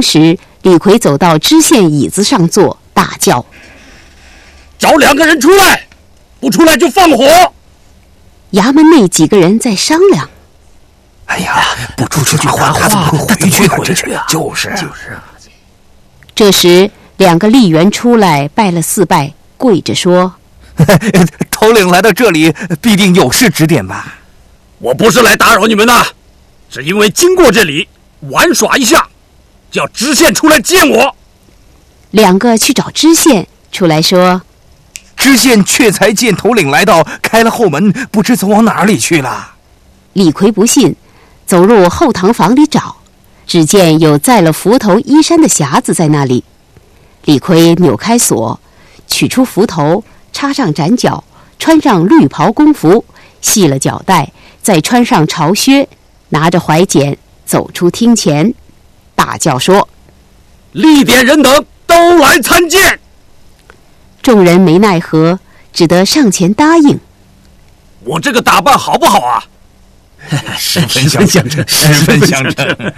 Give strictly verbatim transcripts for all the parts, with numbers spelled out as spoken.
时，李逵走到知县椅子上坐，大叫： 找两个人出来，不出来就放火！ 衙门内几个人在商量： 哎呀，不出这句话，他怎么会回去回去啊？就是就是。 这时，两个吏员出来拜了四拜，跪着说： 头领来到这里，必定有事指点吧？ 我不是来打扰你们的，是因为经过这里玩耍一下，叫知县出来见我。 两个去找知县，出来说： 知县却才见头领来到，开了后门，不知走往哪里去了。 李逵不信，走入后堂房里找，只见有载了斧头衣衫的匣子在那里。李逵扭开锁，取出斧头，插上斩脚，穿上绿袍工服，系了脚带，再穿上朝靴，拿着怀剪走出厅前，大叫说： 吏典人等都来参见。 众人没奈何，只得上前答应。 我这个打扮好不好啊？ 十分相称，十分相称。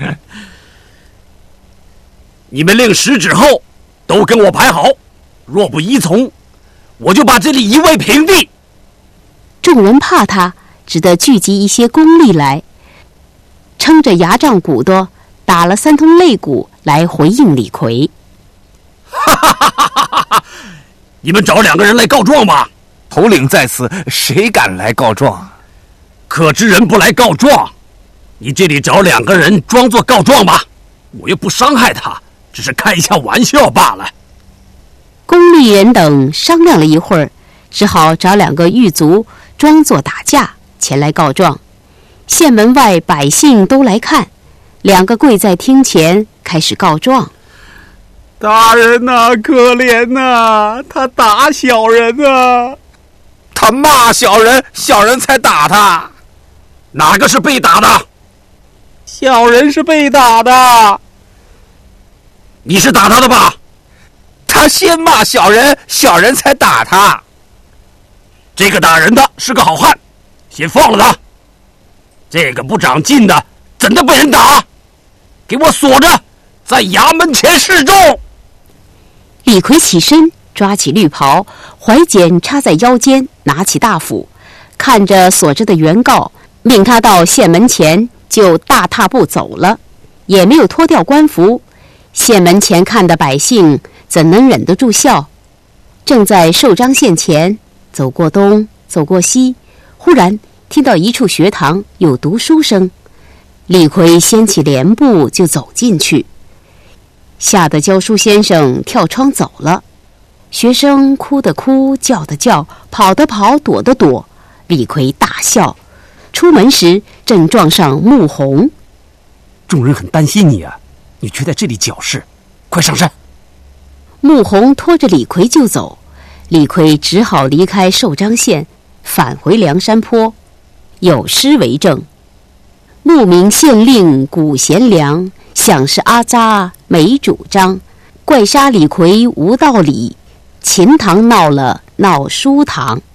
你们令十指后都跟我排好，若不依从，我就把这里夷为平地。 众人怕他，只得聚集一些公吏来，撑着牙杖骨朵，打了三通肋骨来回应李逵。 哈哈哈哈哈！你们找两个人来告状吧。 头领在此，谁敢来告状？ 可知人不来告状，你这里找两个人装作告状吧，我又不伤害他，只是开一下玩笑罢了。 公吏人等商量了一会儿，只好找两个狱卒装作打架前来告状。县门外百姓都来看，两个跪在厅前开始告状。 大人呐、啊，可怜呐、啊，他打小人啊， 他骂小人，小人才打他。 哪个是被打的？ 小人是被打的。 你是打他的吧？ 他先骂小人，小人才打他。 这个打人的是个好汉，先放了他。这个不长进的，怎的被人打？给我锁着，在衙门前示众。 李逵起身，抓起绿袍，怀剪插在腰间，拿起大斧，看着锁着的原告，命他到县门前，就大踏步走了，也没有脱掉官服。县门前看的百姓怎能忍得住笑？正在寿张县前，走过东，走过西，忽然听到一处学堂有读书声。李逵掀起帘布就走进去，吓得教书先生跳窗走了。学生哭的哭，叫的叫，跑的跑，躲的躲。李逵大笑，出门时正撞上穆弘。 众人很担心你啊，你却在这里搅事，快上山。 穆弘拖着李逵就走，李逵只好离开寿张县，返回梁山坡。有诗为证：慕名县令古贤良，想是阿扎没主张。怪杀李逵无道理，秦堂闹了闹书堂。